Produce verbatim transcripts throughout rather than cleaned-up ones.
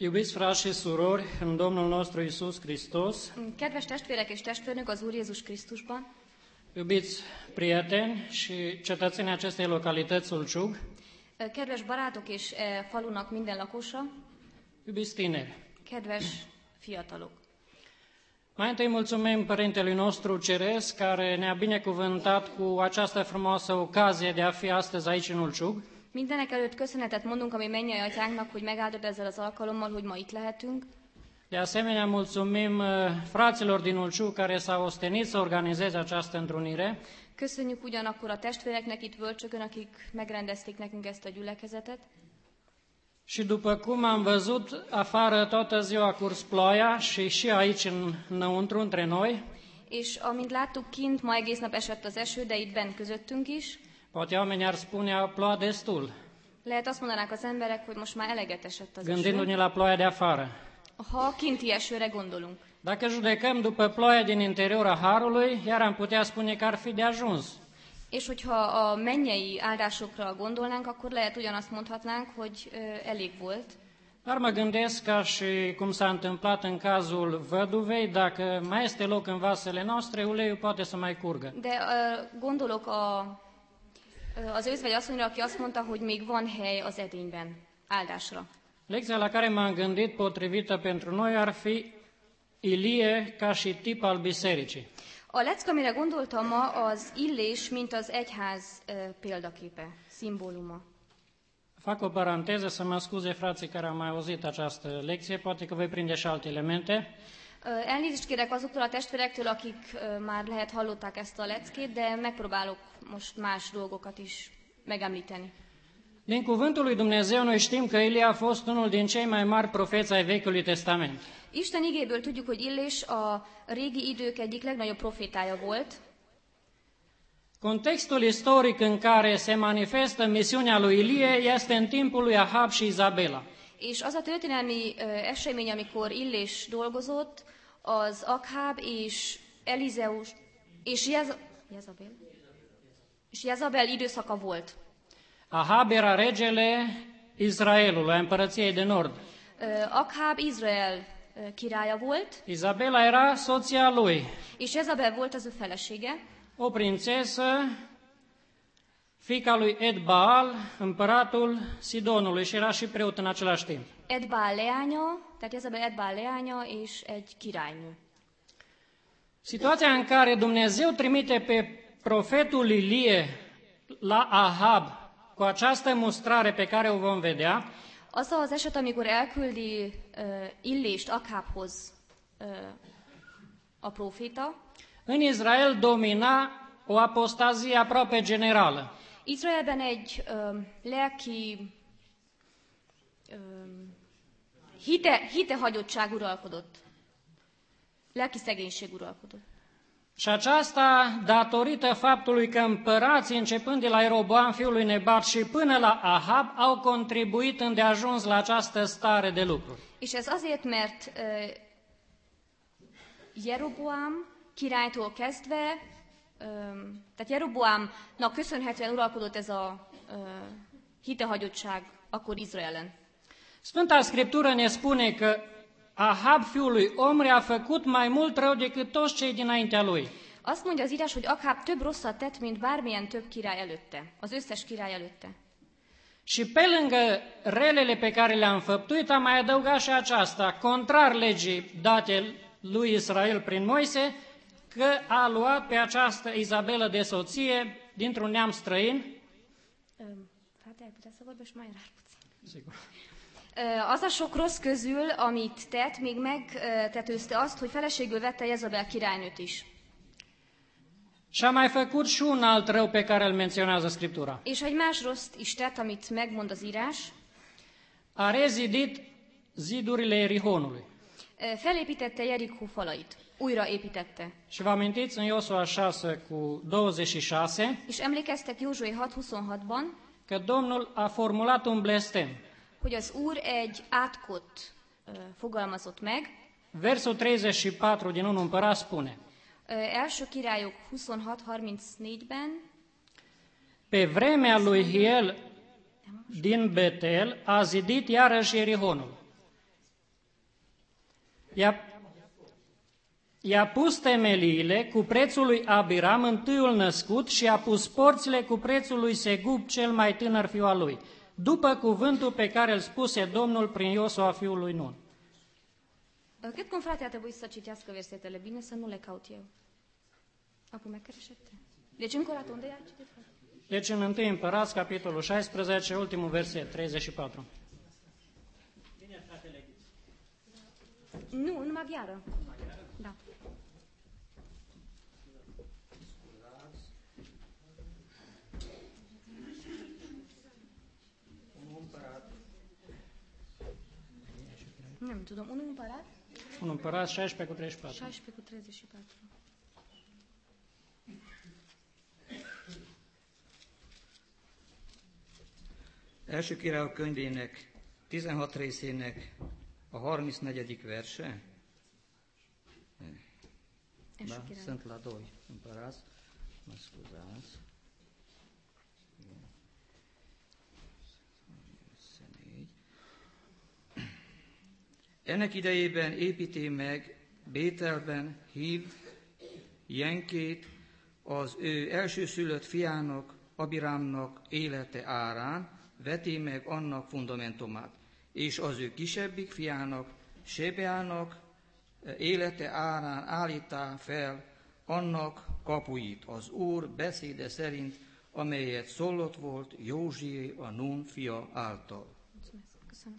Iubiți frați și surori, în Domnul nostru Iisus Hristos, Kedves testvérek és testvérnők az Úr Jézus Krisztusban, iubiți prieteni și cetățenii acestei localități Sulciug, kedves barátok és e, falunak minden lakosa, iubiți tineri, kedves fiatalok. mai întâi mulțumim Părintelui nostru Ceresc, care ne-a binecuvântat cu această frumoasă ocazie de a fi astăzi aici în Ulciug. Mindenek előtt köszönetet mondunk a mi mennyei atyánknak, hogy megáldott ezzel az alkalommal, hogy ma itt lehetünk. De asemenea, mulțumim fraților din Ulciug care s-au ostenit să organizeze această întrunire. Köszönjük ugyanakkor a testvéreknek itt Völcsögön, akik megrendezték nekünk ezt a gyülekezetet. Și după cum am văzut, afară toată ziua a curs ploaia și și aici înăuntru între noi. És amint láttuk, kint ma egész nap esett az eső, de itt bent közöttünk is. Poate oamenii ar spune, a plouat destul, Lehet azt mondanák az emberek, hogy most már eleget esett az eső. gândindu-ne la ploaia de afară. Ha a kinti esőre gondolunk. Dacă judecăm după ploaia din interiorul Harului, iar am putea spune că ar fi de ajuns. És hogyha a mennyei áldásokra gondolnánk, akkor lehet ugyanazt mondhatnánk, hogy ö, elég volt. Dar mă gândesc ca și cum s-a întâmplat în cazul văduvei, dacă mai este loc în vasele noastre, uleiul poate să mai curgă. De ö, gondolok a, ö, az özvegy asszonyra, aki azt mondta, hogy még van hely az edényben áldásra. Lecția la care m-am gândit potrivită pentru noi ar fi Ilie ca și tip al bisericii. A lecke, amire gondoltam ma, az Illés, mint az egyház ö, példaképe, szimbóluma. Fac o paranteză să mă scuze frații care au mai auzit această lecție, poate că voi prinde și alte elemente. Ö, Elnézést kérek azoktól a testvérektől, akik ö, már lehet hallották ezt a leckét, de megpróbálok most más dolgokat is megemlíteni. Din cuvântul lui Dumnezeu noi știm că Ilie a fost unul din cei mai mari profeți ai Vechiului Testament. Isten igéből tudjuk, hogy Illés a régi idők egyik legnagyobb profétája volt. Contextul istoric în care se manifestă misiunea lui Ilie este în timpul lui Ahab și Izabela. És az a történelmi ö, esemény, amikor Illés dolgozott, az Akháb és Elizeus és Jez- Jezabel, és Jezabel időszaka volt. Ahab era regele Israelului, a împărăției de nord. Ö, Akháb Izrael ö, királya volt, Izabela era soția lui, és Jezabel volt az ő felesége, o prințesă, fiica lui Ed-Baal, împăratul Sidonului, și era și preot în același timp. Edbál leánya, tehát Jezabel Edbál leánya és egy királynő. Situația în care Dumnezeu trimite pe profetul Ilie la Ahab cu această mustrare pe care o vom vedea, Az az eset, amikor elküldi uh, Illést Akhábhoz uh, a próféta, în Israel domina o apostazie aproape generală. Izraelben egy uh, lelki uh, hite, hitehagyottság uralkodott. Lelki szegénység uralkodott. Și aceasta datorită faptului că împărații, începând de la Ieroboam, fiul lui Nebat, și până la Ahab, au contribuit îndeajuns la această stare de lucruri. És ez azért, mert uh, Jeroboam királytól kezdve, um, tehát Jeroboamnak köszönhetően uralkodott ez a uh, hitehagyottság akkor Izraelen. Sfânta Scriptură ne spune că Ahab, fiul lui Omri, a făcut mai mult rău decât toți cei dinaintea lui. Azt mondja az írás, hogy Akháb több rosszat tett, mint bármilyen több király előtte, az összes király előtte. Și pe lângă relele pe care le-a înfăptuit, a mai adăugat și aceasta, contrar legii date lui Israel prin Moise, că a luat pe această Izabelă de soție dintr-un neam străin. Um, hát el putea să vorbești mai rar puțin. Sigur. Az a sok rossz közül, amit tett, még megtetőzte azt, hogy feleségül vette Jezabel királynőt is. Și a mai făcut și un alt rău pe care îl menționează Scriptura. És egy más rosszt is tett, amit megmond az írás. A rezidit zidurile Erihonului. Felépítette Jerikó falait. Újra építette. Și vă amintiți în Iosua șase cu douăzeci și șase És emlékeztek Józsué hat huszonhatban, că Domnul a formulat un blestem. hogy az Úr egy átkot uh, fogalmazott meg. Versul treizeci și patru din unu Împărat spune: Uh, első királyok huszonhat harmincnégyben Pe vremea lui Hiel din Betel a zidit iarăși Ierihonul. I-a, i-a pus temeliile cu prețul lui Abiram, întâiul născut, și a pus porțile cu prețul lui Segub, cel mai tânăr fiu al lui, după cuvântul pe care îl spuse Domnul prin Iosua fiul lui Nun. Cred că un frate a trebuit să citească versetele bine, să nu le caut eu. Acum e creșete. Deci încă o dată, unde i-a citit? Deci în întâi Împărați, capitolul șaisprezece, ultimul verset, treizeci și patru. Nu, în maghiară. Da. Nu tudom, unul Împărat? Un Împărat, șaisprezece cu treizeci și patru. șaisprezece cu treizeci și patru. Első Királyok könyvének tizenhat részének a harmincnegyedik verse. Első Da, Királyok. sunt la doi, Împărați, mă scuzați. Ennek idejében építi meg Bételben Hív, Jenkét, az ő elsőszülött fiának, Abirámnak élete árán, veti meg annak fundamentumát, és az ő kisebbik fiának, Sebeának élete árán állítá fel annak kapuit, az Úr beszéde szerint, amelyet szólott volt Józsié a Nun fia által. Mulțumesc, köszönöm.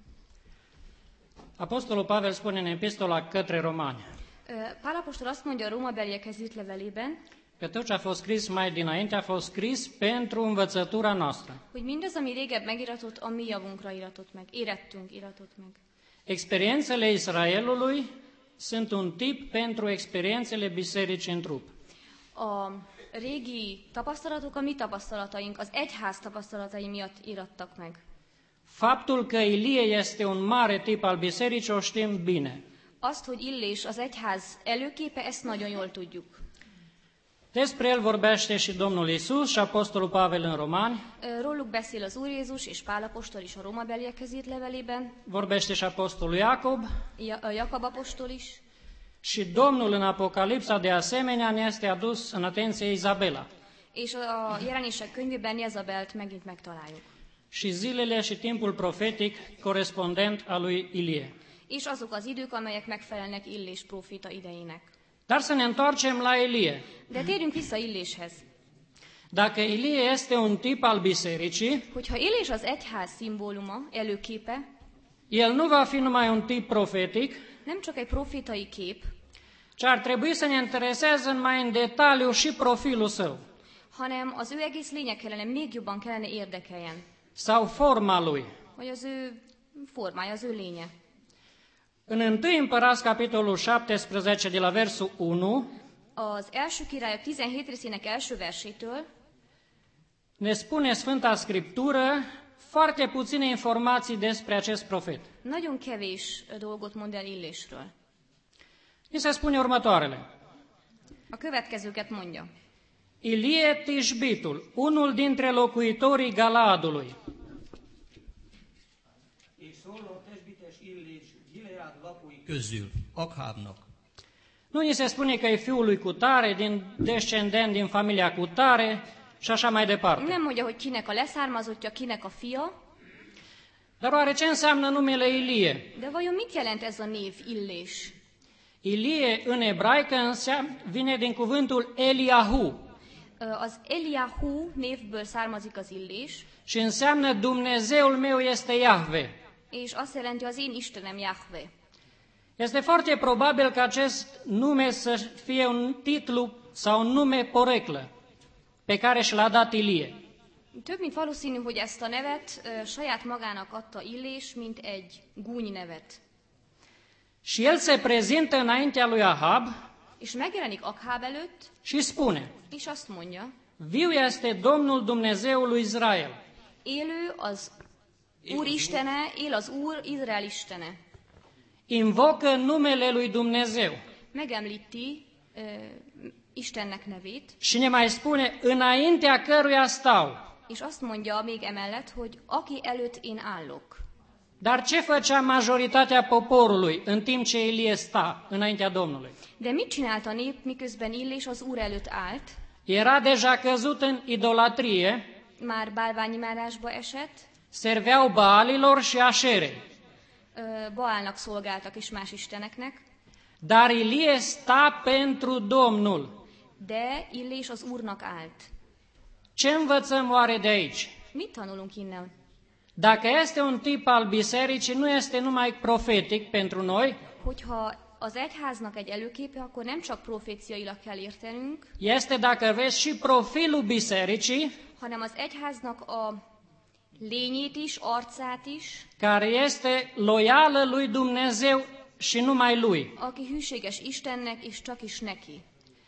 Apostolul Pavel spune în epistola către romani Pál apostol azt mondja a Rómabeliekhez írt levelében, că tot ce a fost scris mai dinainte a fost scris pentru învățătura noastră. hogy mindaz, ami régebb megiratott, a mi javunkra iratott meg, érettünk iratott meg. Experiențele Israelului sunt un tip pentru experiențele bisericii în trup. A régi tapasztalatok, a mi tapasztalataink, az egyház tapasztalatai miatt irattak meg. Faptul că Ilie este un mare tip al bisericii o știm bine. Azt, hogy Illés az egyház előképe, ezt nagyon jól tudjuk. Despre el vorbește și Domnul Iisus și Apostolul Pavel în Romani, Róluk beszél az Úr Jézus és Pál apostol is a Rómabeliekhez írt levelében, vorbește și Apostolul Iacob Ja- a Jakab apostol is, și Domnul în Apocalipsa de asemenea ne este adus în atenție Izabela. és a jelenések könyvében Jezabelt megint megtaláljuk. Și zilele și timpul profetic corespondent al lui Ilie. És azok az idők, amelyek megfelelnek Illés próféta idejének. Dar să ne întoarcem la Ilie. De térjünk vissza Illéshez. Dacă Ilie este un tip al bisericii, Hogyha Illés az egyház szimbóluma, előképe, el nu va fi numai un tip profetic, nem csak egy profétai kép, ci ar trebui să ne intereseze mai în detaliu și profilul său hanem az ő egész lényeg kellene, még jobban kellene érdekeljen. sau forma lui. Vagy az ő formája, az ő lénye. În întâi Împărați, capitolul șaptesprezece, de la versul unu, Az első királyok tizenhét részének első versétől ne spune Sfânta Scriptură foarte puține informații despre acest profet. nagyon kevés dolgot mond el Illésről. Ni se spune următoarele. A következőket mondja. Ilie Tishbitul, unul dintre locuitorii Galaadului, És szólott Tesbites Illés Gileád lakói közül, Akhábnak. nu ni se spune că e fiul lui Cutare, din descendent din familia Cutare și așa mai departe. Nem mondja, hogy kinek a leszármazottja, kinek a fia, Dar oare ce înseamnă numele Ilie? de vajon mit jelent ez a név Illés? Ilie în ebraică înseamnă, vine din cuvântul Eliahu Az Eliahu névből származik az Illés, și înseamnă Dumnezeul meu este Iahve. és azt jelenti, az én Istenem Jahve. Este foarte probabil că acest nume să fie un titlu sau un nume poreclă pe care și l-a dat Ilie. Több mint valószínű, hogy ezt a nevet ö, saját magának adta Illés, mint egy gúny nevet. Și el se prezintă înaintea lui Ahab És megjelenik Akháb előtt, și spune: és azt mondja, Viu este Domnul Dumnezeul lui Israel. élő az Úr Istene, él az Úr, Izrael Istene. Invocă numele lui Dumnezeu Megemlíti ö, Istennek nevét, și ne mai spune: înaintea căruia stau. és azt mondja még emellett, hogy aki előtt én állok. Dar ce făcea majoritatea poporului în timp ce Ilie sta înaintea Domnului? De mit csinált a nép, miközben Illés az Úr előtt állt? Era deja căzut în idolatrie, Már bálványimádásba esett, serveau Baalilor și Așerei. ö, Baálnak szolgáltak és más isteneknek, Dar Ilie sta pentru Domnul. de Illés az Úrnak állt. Ce învățăm oare de aici? Mit tanulunk innen? Dacă este un tip al bisericii, nu este numai profetic pentru noi, Hogyha az egyháznak egy előképe, akkor nem csak proféciailag kell értenünk, este, dacă vezi, și profilul bisericii, hanem az egyháznak a lényét is, arcát is, care este loială lui Dumnezeu și numai lui. aki hűséges Istennek és csak is neki.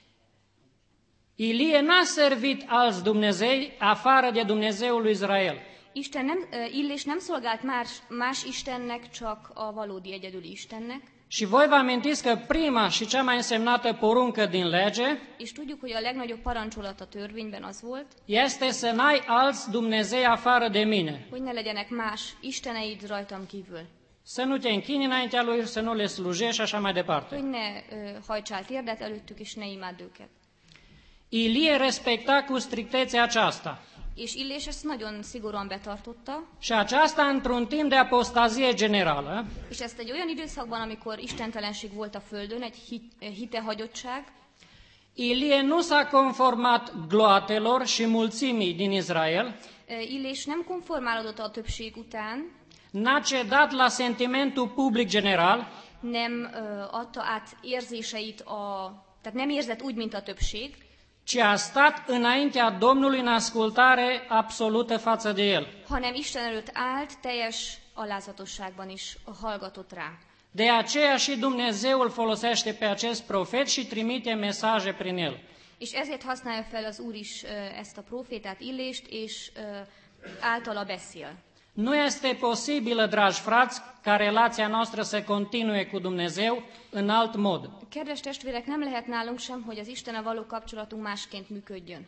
Ilie n-a servit alți Dumnezei afară de Dumnezeul lui Israel. Isten nem, ö, Illés nem szolgált más, más Istennek, csak a valódi egyedüli Istennek, Și voi vă amintiți că prima și cea mai însemnată poruncă din lege és tudjuk, hogy a legnagyobb parancsolat a törvényben az volt, este să n-ai alți Dumnezei afară de mine. hogy ne legyenek más isteneid rajtam kívül, Să nu te închini înaintea lui, să nu le slujești și așa mai departe. hogy ne ö, hajtsál térdet előttük, és ne imádd őket. Ilie respecta cu strictețe aceasta. És Illés ezt nagyon szigorúan betartotta, Și aceasta într-un timp de apostazie generală, és ezt egy olyan időszakban, amikor istentelenség volt a földön, egy hit, hitehagyottság, Ilie nu s-a conformat gloatelor și mulțimii din Israel, ö, Illés nem konformálódott a többség után, n-a cedat la sentimentul public general, nem ö, adta át érzéseit, a, tehát nem érzett úgy, mint a többség, ci a stat înaintea Domnului în ascultare absolută față de el. hanem Isten előtt állt, teljes alázatosságban is hallgatott rá. De aceea și Dumnezeu îl folosește pe acest profet și trimite mesaje prin el. És ezért használja fel az Úr is ö, ezt a profétát, Illést, és ö, általa beszél. Nu este posibilă, dragi frați, ca relația noastră să continue cu Dumnezeu în alt mod. Kedves testvérek, nem lehet nálunk sem, hogy az Istennel való kapcsolatunk másként működjön.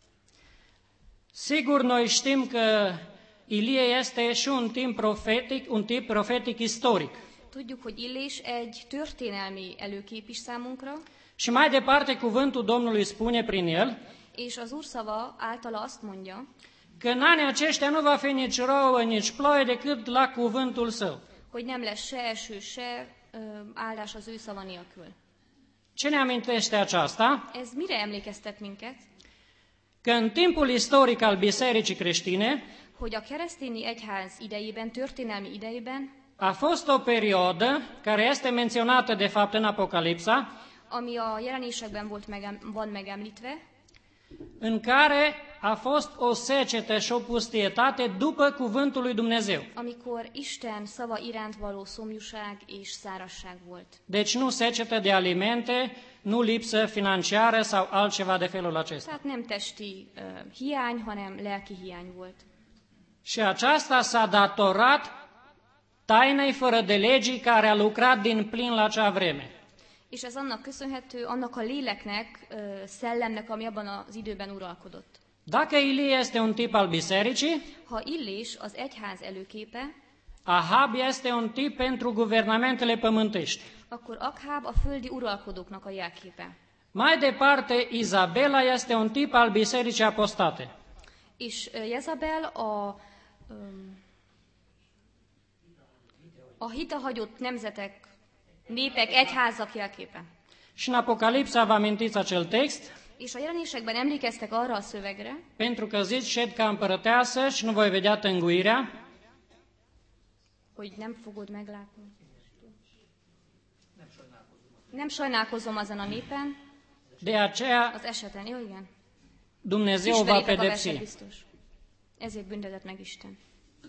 Sigur, noi știm că Ilie este și un tip profetic, un tip profetic istoric. Tudjuk, hogy Illés egy történelmi előkép is számunkra, Și mai departe, cuvântul Domnului spune prin el és az Úr szava általa azt mondja, că în anii aceștia nu va fi nici rouă, nici ploaie decât la cuvântul său. hogy nem lesz se eső, se ö, áldás az ő szava nélkül. Ce ne amintește aceasta? Ez mire emlékeztet minket? Că în timpul istoric al Bisericii creștine Hogy a keresztényi egyház idejében, történelmi idejében, a fost o perioadă care este menționată de fapt în Apocalipsa, ami a jelenésekben volt megem, van megemlítve, în care a fost o secetă și o pustietate după cuvântul lui Dumnezeu. amikor Isten szava iránt való szomjúság és szárazság volt. Deci nu secetă de alimente, nu lipsă financiară sau altceva de felul acesta. Tehát nem testi uh, hiány, hanem lelki hiány volt. Și aceasta s-a datorat tainei fără de legii care a lucrat din plin la acea vreme. És ez annak köszönhető, annak a léleknek, uh, szellemnek, ami abban az időben uralkodott. Dacă Ilie este un tip al bisericii, Ha Illés az egyház előképe, Ahab este un tip pentru guvernamentele pământești. akkor Akháb a földi uralkodóknak a jelképe. Mai departe, Izabela este un tip al bisericii apostate. És uh, Jezabel a, um, a hitehagyott nemzetek, népek, egyházak jelképe. Și în Apocalipsa vă amintiți acel text, És a jelenésekben emlékeztek arra a szövegre, pentru că zici, șed ca împărăteasă și nu voi vedea tânguirea, hogy nem fogod meglátni. Nem sajnálkozom azon a népen, de aceea az eseten. Jó, igen. Dumnezeu va Ismeritek a verset pedepsi. biztos. Ezért büntetett meg Isten.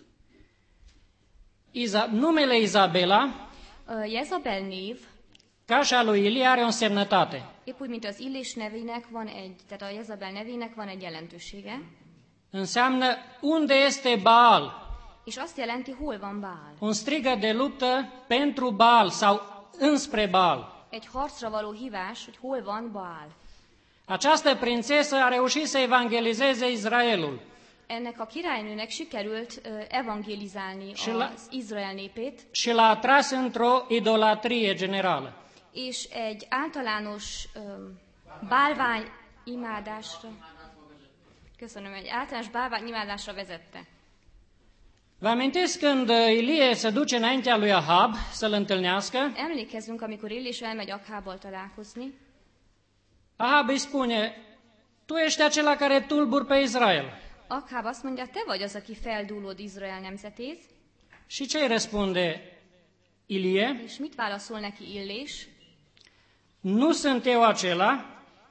Iza, numele Izabela, Uh, Jezabel név, ca și a lui Ilie, are o însemnătate. épp úgy, mint az Illés nevének van egy, tehát a Jezabel nevének van egy jelentősége, Înseamnă unde este Baal, és azt jelenti, hol van Baal. un strigă de luptă pentru Baal sau înspre Baal. Egy harcra való hívás, hogy hol van Baal. Această prințesă a reușit să evangelizeze Israelul. ennek a királynőnek sikerült ö, evangélizálni Și la- az Izrael népét, și l-a atras într-o idolatrie generală. és egy általános ö, bálvány imádásra, köszönöm, egy általános bálvány imádásra vezette. Vă amintiți când Ilie se duce înaintea lui Ahab să-l întâlnească? Emlékezzünk, amikor Illés elmegy Akhábbal találkozni, Ahab îi spune, tu ești acela care tulburi pe Israel. Akháb azt mondja, te vagy az, aki feldúlod Izrael nemzetét, Și ce îi răspunde Ilie? és mit válaszol neki Illés? Nu sunt eu acela,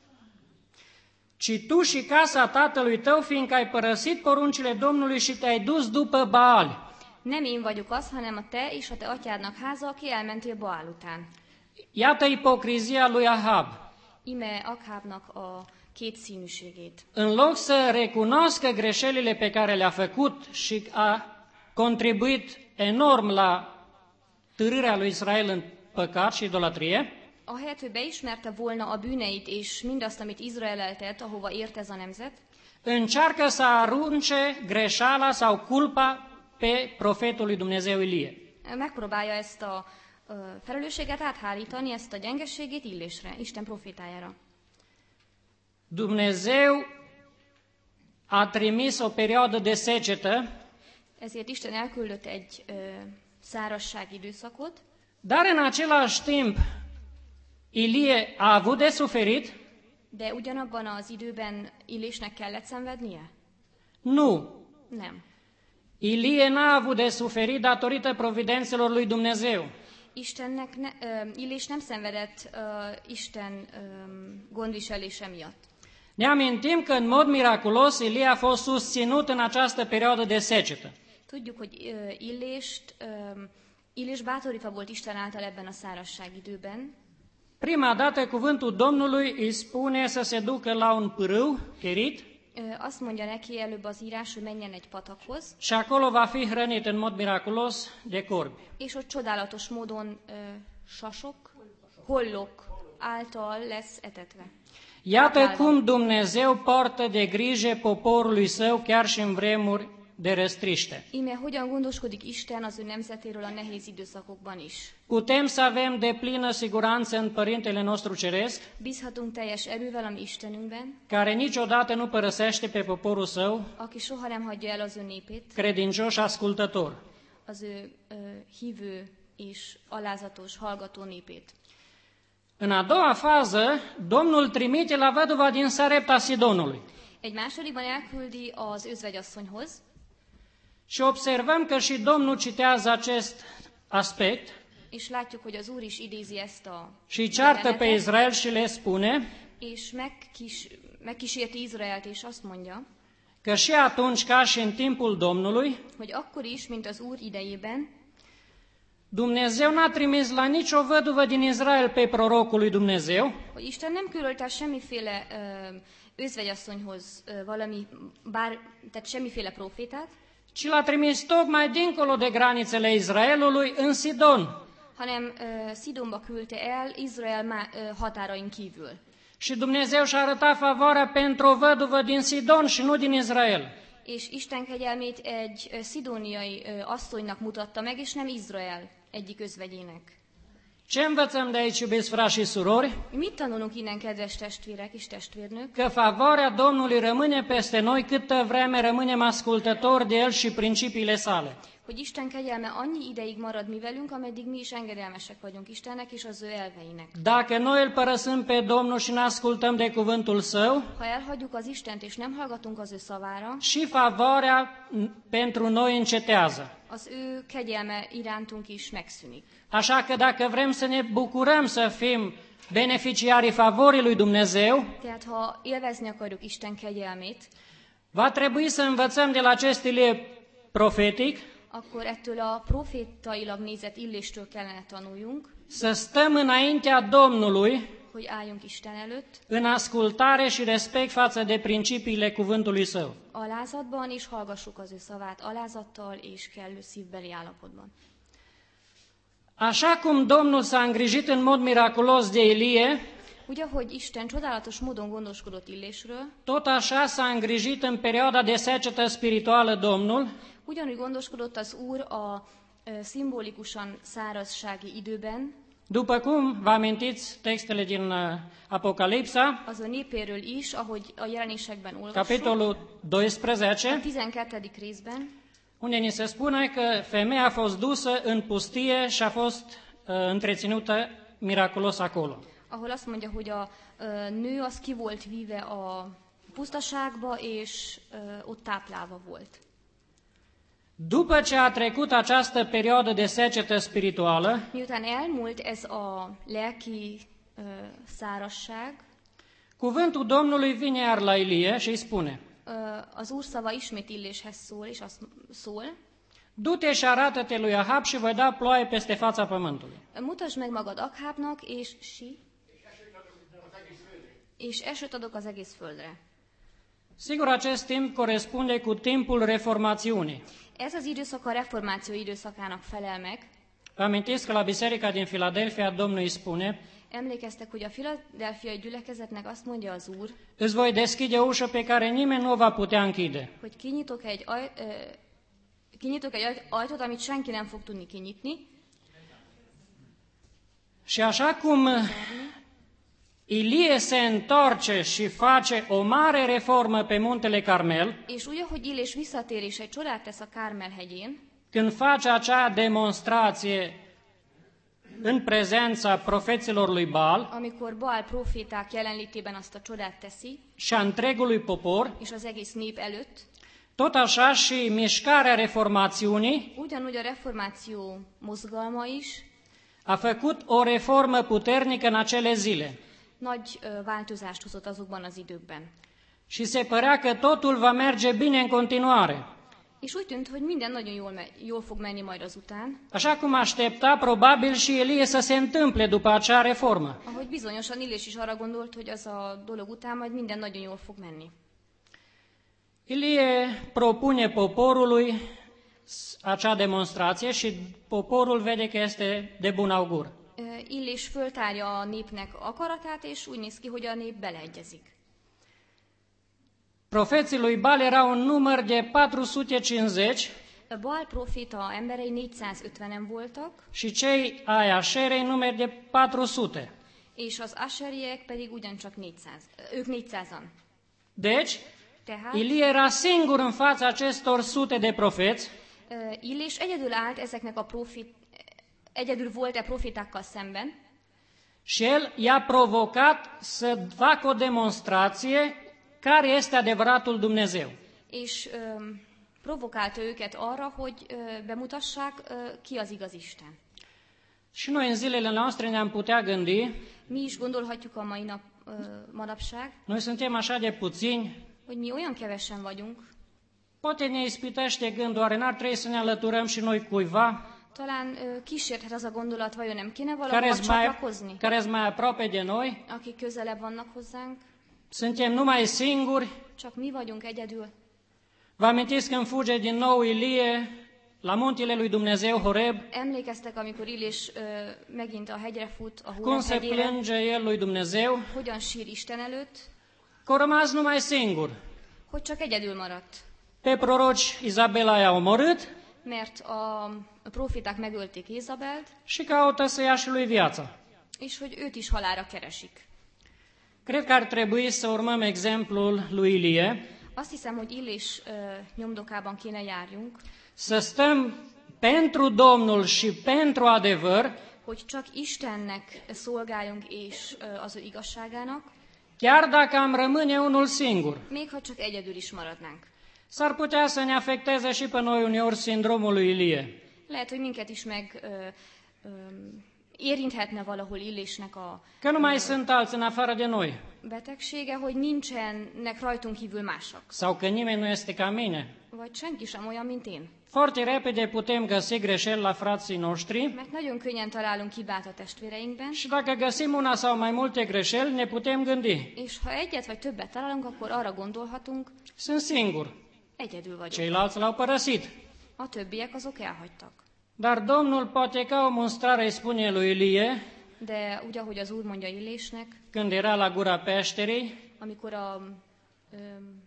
ci tu și casa tatălui tău, fiindcă ai părăsit poruncile Domnului și te-ai dus după Baal. Nem én vagyok az, hanem a te és a te atyádnak háza, aki elmentél Baál után. Iată ipocrizia lui Ahab. Ime Akhábnak a kétszínűségét. În loc să recunoască greșelile pe care le-a făcut și a contribuit enorm la târârea lui Israel în păcat și idolatrie, Ahelyett, hogy beismerte volna a bűneit és mindazt, amit Izrael eltett, ahova ért ez a nemzet, încearcă să arunce greșeala sau culpa pe profetul lui Dumnezeu Ilie. megpróbálja ezt a ö, felelősséget áthárítani, ezt a gyengességét Illésre, Isten profétájára. Dumnezeu a trimis o perioadă de secetă, Ezért Isten elküldött egy ö, szárazság időszakot, dar în același timp Ilie a avut de suferit? de ugyanabban az időben Illésnek kellett szenvednie? Nu. Nem. Ilie n-a avut de suferit datorită providențelor lui Dumnezeu. Istennek ne, ö, Illés nem szenvedett ö, Isten ö, gondviselése miatt. Ne amintim că în mod miraculos Ilie a fost susținut în această perioadă de secetă. Tudjuk, hogy ö, Illést, ö, Illés bátorítva volt Isten által ebben a szárazság időben. Prima dată cuvântul Domnului îi spune să se ducă la un pârâu, Cherit, Ö, Azt mondja neki előbb az írás, hogy menjen egy patakhoz, și acolo va fi hrănit în mod miraculos de corbi. és ott csodálatos módon ö, sasok, hollok által lesz etetve. Iată cum Dumnezeu poartă de grijă poporului său chiar și în vremuri de răstriște. Íme hogyan gondoskodik Isten az ő nemzetéről a nehéz időszakokban is. Putem să avem deplină siguranță în Părintele nostru Ceresc, Bízhatunk teljes erővel a mi Istenünkben, care niciodată nu părăsește pe poporul său, aki soha nem hagyja el az ő népét, credincios și ascultător. az ő ö, hívő és alázatos, hallgató népét. În a doua fază, Domnul trimite la văduva din Sarepta Sidonului. Egy másodikban elküldi az özvegyasszonyhoz, Și observăm că și Domnul citează acest aspect és látjuk, hogy az Úr is idézi ezt a și ceartă pe jelenetet, Israel și le spune és megkis, megkísérti Izraelt, és azt mondja, că și atunci, ca și în timpul Domnului, hogy akkor is, mint az Úr idejében, Dumnezeu n-a trimis la nicio văduvă din Israel pe prorocul lui Dumnezeu, hogy Isten nem küldött el semmiféle ö, özvegyasszonyhoz ö, valami, bár, tehát semmiféle profétát, ci l-a trimis tocmai dincolo de granițele Israelului, în Sidon. hanem ö, Szidonba küldte el Izrael má, ö, határain kívül. Și Dumnezeu și-a arătat favoarea pentru o văduvă din Sidon și nu din Israel. És Isten kegyelmét egy ö, szidóniai ö, asszonynak mutatta meg, és nem Izrael egyik özvegyének. Ce învățăm de aici, iubiți frați și surori? Mit tanulunk innen, kedves testvérek és testvérnők? Că favoarea Domnului rămâne peste noi câtă vreme rămânem ascultători de El și principiile sale. Hogy Isten kegyelme annyi ideig marad mi velünk, ameddig mi is engedelmesek vagyunk Istennek és az ő elveinek. Dacă noi îl părăsăm pe Domnul și ne ascultăm de cuvântul Său, Ha elhagyjuk az Istent és nem hallgatunk az ő szavára, și favoarea pentru noi încetează. az ő kegyelme irántunk is megszűnik. Așa că dacă vrem să ne bucurăm să fim beneficiarii favorii lui Dumnezeu, Tehát ha élvezni akarjuk Isten kegyelmét, va trebui să învățăm de la acest Ilie profetic, akkor ettől a profétailag nézett Illéstől kellene tanuljunk, să stăm înaintea Domnului hogy álljunk Isten előtt, în ascultare și respect față de principiile cuvântului Său. alázatban, és hallgassuk az ő szavát alázattal és kellő szívbeli állapotban. Așa cum Domnul s-a îngrijit în mod miraculos de Ilie, Úgy, ahogy Isten csodálatos módon gondoskodott Illésről, tot așa s-a îngrijit în perioada de secetă spirituală Domnul, ugyanúgy gondoskodott az Úr a ö, szimbolikusan szárazsági időben, după cum vă amintiți textele din uh, Apocalipsa, az a népéről is, ahogy a jelenésekben olvassuk, capitolul a doisprezece, tizenkettedik részben, unde ni se spune că femeia a fost dusă în pustie și a fost uh, întreținută miraculos acolo. ahol azt mondja, hogy a ö, nő az ki volt víve a pusztaságba, és ö, ott táplálva volt. După ce a trecut această perioadă de secetă spirituală, Miután elmúlt ez a lelki ö, szárazság, cuvântul Domnului vine iar la Ilie și îi spune: ö, az Úr szava ismét Illéshez szól, és azt szól, du-te și arată-te lui Ahab și voi da ploaie peste fața pământului. mutasd meg magad Akhábnak, és si, és esőt adok az egész földre. Sigur, acest timp corespunde cu timpul reformațiunii. Ez az időszak a reformáció időszakának felel meg. Vă amintiți că la biserica din Filadelfia Domnul îi spune: Emlékeztek, hogy a filadelfiai gyülekezetnek azt mondja az Úr, îți voi deschide o ușă pe care nimeni nu o va putea închide. hogy kinyitok egy, aj, ö, kinyitok egy aj- ajtót, amit senki nem fog tudni kinyitni, Și așa cum Ilie se întoarce și face o mare reformă pe muntele Carmel, és úgy, ahogy Illés visszatér és egy csodát tesz a Kármel hegyén, când face acea demonstrație în prezența profeților lui Baal amikor Baal proféták jelenlétében azt a csodát teszi, și a întregului popor, és az egész nép előtt, tot așa și mișcarea reformațiunii ugyanúgy a reformáció mozgalma is a făcut o reformă puternică în acele zile. nagy ö, változást hozott azokban az időkben. Și se părea că totul va merge bine în continuare. És úgy tűnt, hogy minden nagyon jól, me- jól fog menni majd azután, Așa cum aștepta probabil și Elie să se întâmple după acea reformă. ahogy bizonyosan Illés is arra gondolt, hogy az a dolog után majd minden nagyon jól fog menni. Ilie propune poporului acea demonstrație și poporul vede că este de bun augur. Ö, Illés föltárja a népnek akaratát, és úgy néz ki, hogy a nép beleegyezik. Profeții lui Baal erau un număr de patru sute cincizeci Baal proféta emberei négyszázötvenen voltak, și cei ai Așerei număr de patru sute. és az aseriek pedig ugyancsak négyszáz. Ők négyszázan. Deci, Tehát Ilie era singur în fața acestor sute de profeți ö, Illés egyedül állt ezeknek a profét, egyedül volt e profétákkal szemben, și el i-a provocat să facă o demonstrație care este adevăratul Dumnezeu. és ö, provokálta őket arra, hogy ö, bemutassák, ö, ki az igaz Isten. Și noi în zilele noastre ne-am putea gândi, Mi is gondolhatjuk a mai nap, ö, manapság, noi suntem așa de puțini, hogy mi olyan kevesen vagyunk, poate ne ispitește gândul, oare n-ar trebui să ne alăturăm și noi cuiva talán ö, kísérthet az a gondolat, vajon nem kéne care valahova sunt mai, csatlakozni, care sunt mai aproape de noi, akik közelebb vannak hozzánk, suntem numai singuri. csak mi vagyunk egyedül. Vă amintiți când fuge din nou Ilie la muntele lui Dumnezeu Horeb, Emlékeztek, amikor Illés ö, megint a hegyre fut, a cum Hóreb se hegyére, plânge el lui Dumnezeu, hogyan sír Isten előtt, că a rămas numai singur. hogy csak egyedül maradt. Pe proroci Izabela i-a omorât Mert a proféták megölték Jézabelt, și caută să ia și lui viața. és hogy őt is halálra keresik. Cred că ar trebui să urmăm exemplul lui Ilie, Azt hiszem, hogy Illés ö, nyomdokában kéne járjunk, să stăm pentru Domnul și pentru adevăr, hogy csak Istennek szolgáljunk, és ö, az ő igazságának, chiar dacă am rămâne unul singur. még ha csak egyedül is maradnánk. S-ar putea să ne afecteze și pe noi uneori sindromul lui Ilie. Lehet, hogy minket is meg ö, ö, érinthetne valahol Illésnek a Că nu mai sunt alți în afară de noi. betegsége, hogy nincsenek rajtunk kívül mások. Sau că nimeni nu este ca mine. Vagy senki sem olyan, mint én. Foarte repede putem găsi greșeli la frații noștri Mert nagyon könnyen találunk hibát a testvéreinkben, și dacă găsim una sau mai multe greșeli, ne putem gândi. és ha egyet vagy többet találunk, akkor arra gondolhatunk, Sunt singur, egyedül vagyok. ceilalți l-au părăsit. A többiek azok elhagytak. Dar Domnul poate ca o mustrare îi spune lui Ilie, De úgy, ahogy az Úr mondja Illésnek, când era la gura peșterii, amikor a, öm,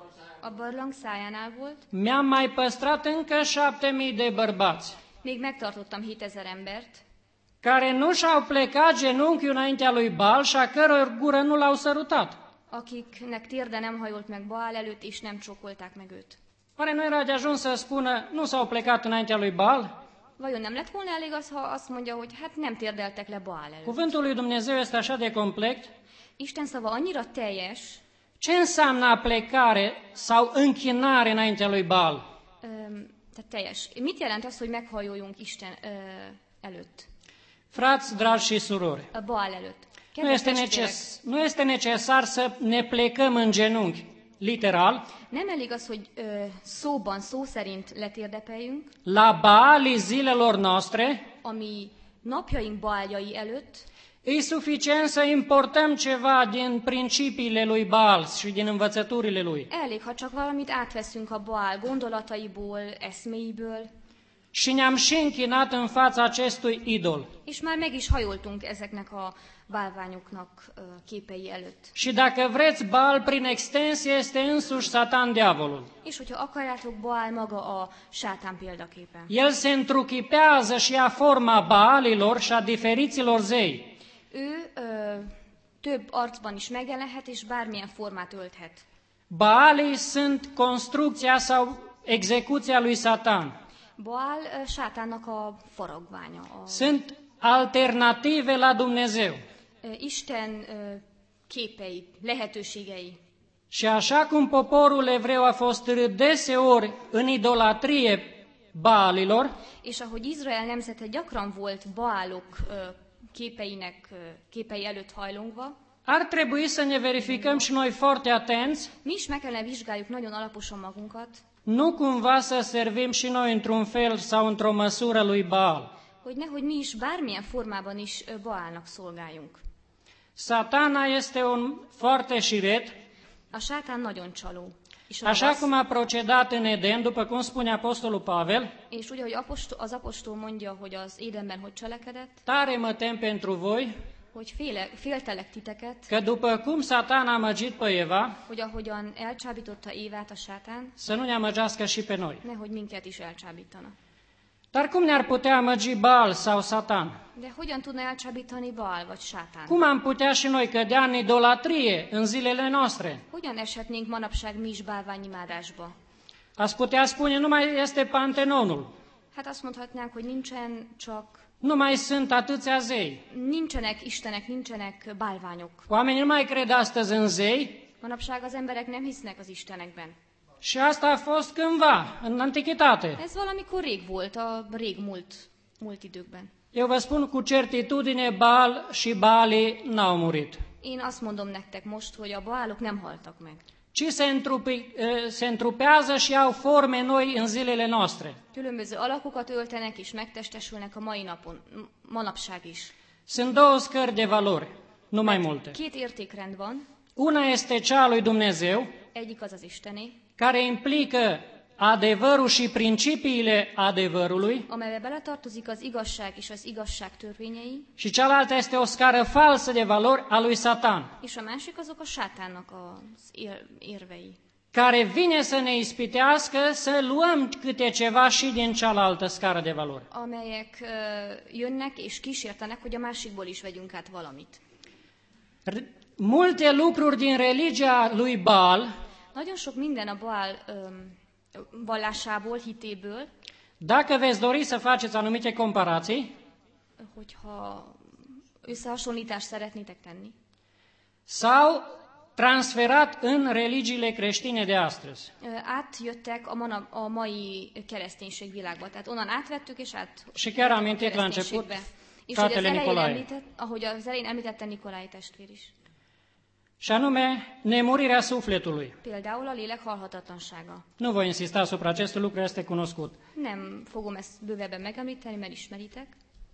a barlang szájánál volt, mi-am mai păstrat încă șapte mii de bărbați még megtartottam hétezer embert, care nu și-au plecat genunchiul înaintea lui Baal și a căror gură nu l-au sărutat. akiknek térde nem hajolt meg Baál előtt, és nem csókolták meg őt. Oare nu era de ajuns să spună, nu s-au plecat înaintea lui Baal? Vajon nem lett volna elég az, ha azt mondja, hogy hát nem térdeltek le Baál előtt? Cuvântul lui Dumnezeu este așa de complet. Isten szava annyira teljes, Ce înseamnă plecare sau închinare înaintea lui Baal? öm, tehát teljes. Mit jelent az, hogy meghajoljunk Isten ö, előtt? Frați, dragi și surori, A Baál előtt. nu Kedves este, testvérek, neces- nu este necesar să ne plecăm în genunchi, literal, nem elég az, hogy ö, szóban, szó szerint letérdepeljünk, la Baali zilelor noastre, ami napjaink Baáljai előtt, e suficient să importăm ceva din principiile lui Baal și din învățăturile lui. elég, ha csak valamit átveszünk a Baál gondolataiból, eszméiből, Și ne-am și închinat în fața acestui idol. és már meg is hajoltunk ezeknek a bálványoknak ö, képei előtt. Și dacă vreți, Baal prin extensie este însuși Satan diavolul. És hogyha akarjátok, Baál maga a sátán példaképe. El se întruchipează și ia forma Baalilor și a diferiților zei. Ő ö, több arcban is megjelenhet, és bármilyen formát ölthet. Baalii sunt construcția sau execuția lui Satan. Baál ö, sátánnak a faragványa, a, Sunt alternative la Dumnezeu. ö, Isten ö, képei, lehetőségei. Și așa cum poporul evreu a fost târât deseori în idolatrie Baalilor, És ahogy Izrael nemzete gyakran volt Baálok ö, képeinek, ö, képei előtt hajlongva, ar trebui să ne verificăm și noi foarte atenți, mi is meg kellene vizsgáljuk nagyon alaposan magunkat, nu cumva să servim și noi într-un fel sau într-o măsură lui Baal. hogy nehogy mi is bármilyen formában is ö, Baálnak szolgáljunk. Satana este un foarte șiret, A sátán nagyon csaló. És, așa ravasz, cum a procedat în Eden, după cum spune Apostolul Pavel, és ugye, hogy apostol, az apostol mondja, hogy az Édenben hogy cselekedett, tare mă tem pentru voi, hogy féle, féltelek titeket, că după cum Satan a amăgit pe Eva, hogy ahogyan elcsábította Évát a sátán, să nu ne amăgească și pe noi. nehogy minket is elcsábítana. Dar cum ne-ar putea amăgi Baal sau Satan? De hogyan tudna elcsábítani Baál vagy sátán? Cum am putea și noi cădea în idolatrie în zilele noastre? Hogyan eshetnénk manapság mi is bálványimádásba? Ați putea spune, nu mai este Pantenonul, Hát azt mondhatnánk, hogy nincsen csak, nu mai sunt atâția zei. nincsenek istenek, nincsenek bálványok. Oamenii nu mai cred astăzi în zei Manapság az emberek nem hisznek az istenekben. și asta a fost cândva, în antichitate. Ez valamikor rég volt, a rég múlt, múlt időkben. Eu vă spun cu certitudine, Baal și Baalii n-au murit, Én azt mondom nektek most, hogy a Baálok nem haltak meg, ci se, întrupi, se întrupează și au forme noi în zilele noastre. különböző alakokat öltenek és megtestesülnek a mai napon, m- manapság is. Sunt două scări de valori, nu mai multe. Két értékrend van, Una este cea a lui Dumnezeu, egyik az az Istené, care implică adevărul și principiile adevărului, amelybe beletartozik az igazság és az igazság törvényei, și cealaltă este o scară falsă de valori a lui Satan, és a másik azok a sátánnak az ér- érvei, care vine să ne ispitească să luăm câte ceva și din cealaltă scară de valori. amelyek ö, jönnek és kísértenek, hogy a másikból is vegyünk át valamit. R- Multe lucruri din religia lui Baal, Nagyon sok minden a Baál öm, vallásából, hitéből, dacă veți dori să faceți anumite comparații, hogyha összehasonlítást szeretnétek tenni, s-au transferat în religiile creștine de astăzi. ö, átjöttek a, mana, a mai kereszténység világba. Tehát onnan átvettük, és át Și chiar am amintit la început kereszténységbe. És hogy az fratele elején Nicolae. említett, ahogy az elején említette Nikolai testvér is. Și anume nemurirea sufletului. Például a lélek halhatatlansága. Nu voi insista asupra acestui lucru, este cunoscut. Nem fogom ezt bővebben megemlíteni, mert ismeritek.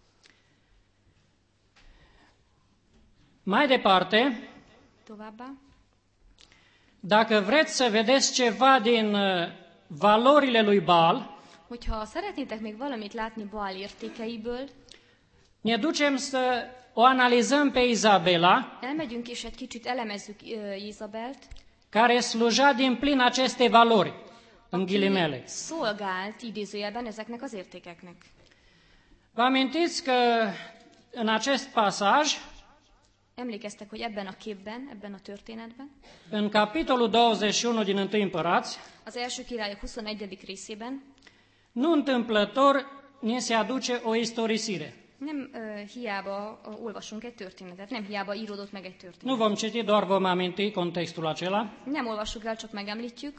Mai departe, Továbbá. dacă vreți să vedeți ceva din uh, valorile lui Baal, Hogyha szeretnétek még valamit látni Baál értékeiből, ne ducem să o analizăm pe Izabela, elmegyünk és egy kicsit elemezzük ö, Izabelt, care sluja din plin aceste valori, în ghilimele. aki szolgált idézőjelben ezeknek az értékeknek. Vă amintiți că în acest pasaj, Emlékeztek, hogy ebben a képben, ebben a történetben, în capitolul douăzeci și unu din întâi Împărați, az első királyok huszonegyedik részében nu întâmplător ni se aduce o istorisire. nem ö, hiába ö, olvasunk egy történetet, nem hiába íródott meg egy történet. Nu vom citi, doar vom aminti contextul acela. Nem olvassuk el, csak megemlítjük.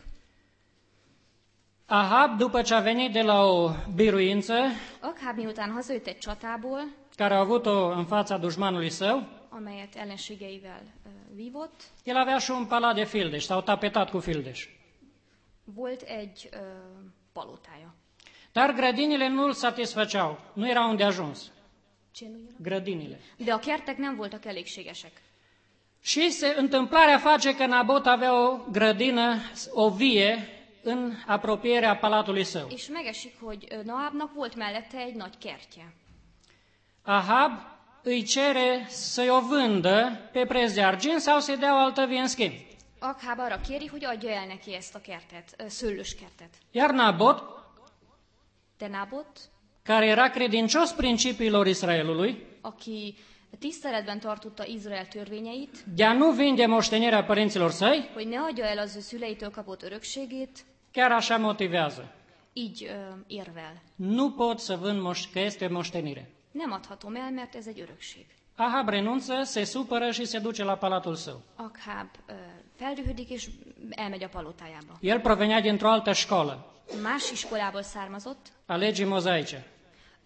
Ahab, după ce a venit de la o biruință Akháb miután hazajött egy csatából, care a avut-o în fața dușmanului său, amelyet ellenségeivel ö, vívott, el avea și un palat de fildeș, s-au tapetat cu fildeș. volt egy ö, palotája. Dar grădinile nu îl satisfăceau, nu erau unde ajuns. Ce nu era? Grădinile. De a kertek nem voltak elégségesek. Și se, întâmplarea face că Nabot avea o grădină, o vie, în apropierea palatului său. És megesik, hogy ö, Naábnak volt mellette egy nagy kertje. Ahab îi cere să-i o vândă pe preț de argint sau să-i dea o altă vie în schimb. Akháb arra kéri, hogy adja el neki ezt a kertet, ö, szőlős kertet. Iar Nabot, De Nábot, care era credincios principiilor Israelului, aki tiszteletben tartotta Izrael törvényeit, de a nu vinde moștenirea părinților săi, hogy ne adja el az ő szüleitől kapott örökségét, chiar așa motivează. így ö, érvel. Nu pot să vând moș- că este moștenire. Nem adhatom el, mert ez egy örökség. Ahab renunță, se supără și se duce la palatul său. Akháb ö, feldühödik és elmegy a palotájába. El provenea dintr-o altă școală, Más iskolából származott, a legii mozaice. ö,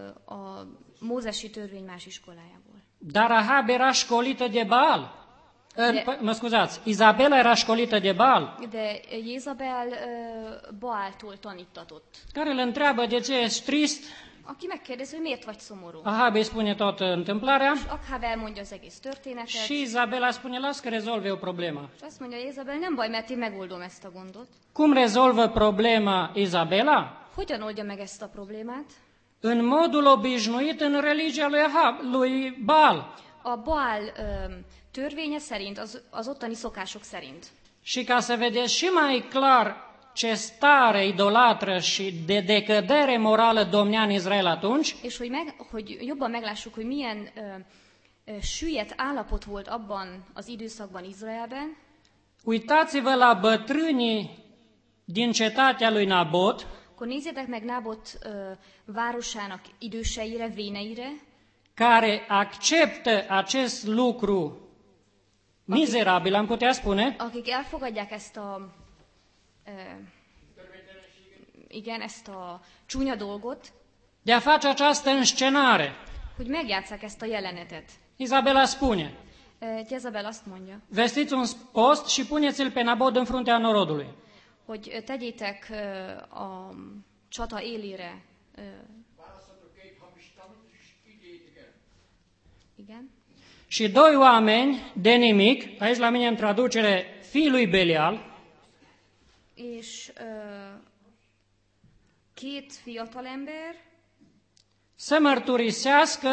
a mózesi törvény más iskolájából. Dar Ahab era școlită de Baal. De- Păi, Mă scuzați, Izabela era școlită de Baal, De Jézabel ö, Baáltól tanítatott. care îl întreabă de ce ești trist. Aki megkérdezi, hogy miért vagy szomorú. Ahab îi spune toată întâmplarea Akháb elmondja az egész történetet, și Izabela spune, las că rezolv eu problema. és azt mondja Jézabel, nem baj, mert én megoldom ezt a gondot. Cum rezolvă problema Izabela? Hogyan oldja meg ezt a problémát? În modul obișnuit în religia lui, Ahab, lui Baal. A Baal ö, törvénye szerint, az, az ottani szokások szerint. Și ca să vedeți și mai clar ce stare idolatră și de decădere morală domnea în Israel atunci, És hogy, meg, hogy jobban meglássuk, hogy milyen ö, ö, süllyedt állapot volt abban az időszakban Izraelben, uitați-vă la bătrânii din cetatea lui Nabot, akkor nézzétek meg Nábot ö, városának időseire, véneire, care acceptă acest lucru mizerabil, am putea spune, akik elfogadják ezt a, ö, igen, ezt a csúnya dolgot, de a face această înscenare. hogy megjátsszák ezt a jelenetet. Izabela spune, Ö, Jezabel azt mondja, vestiți un post și puneți-l pe Nabot în fruntea norodului. hogy ö, tegyétek ö, a csata élére. Ö, igen. Și doi oameni de nimic, aici la mine în traducere, fiii lui Belial, És ö, két fiatalember să mărturisească